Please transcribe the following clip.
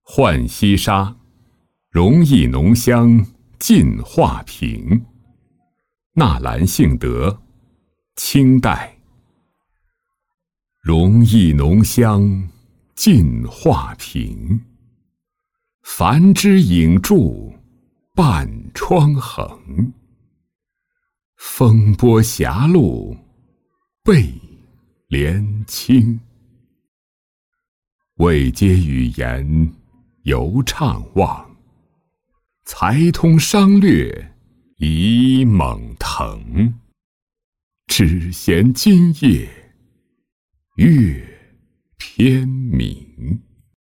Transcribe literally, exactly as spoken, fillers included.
浣溪沙，容易浓香尽画屏。纳兰性德，清代。容易浓香尽画屏，繁枝影驻半窗横。风波狭路被帘轻，未接语言犹怅望。才通商略已猛腾，只嫌今夜月偏明。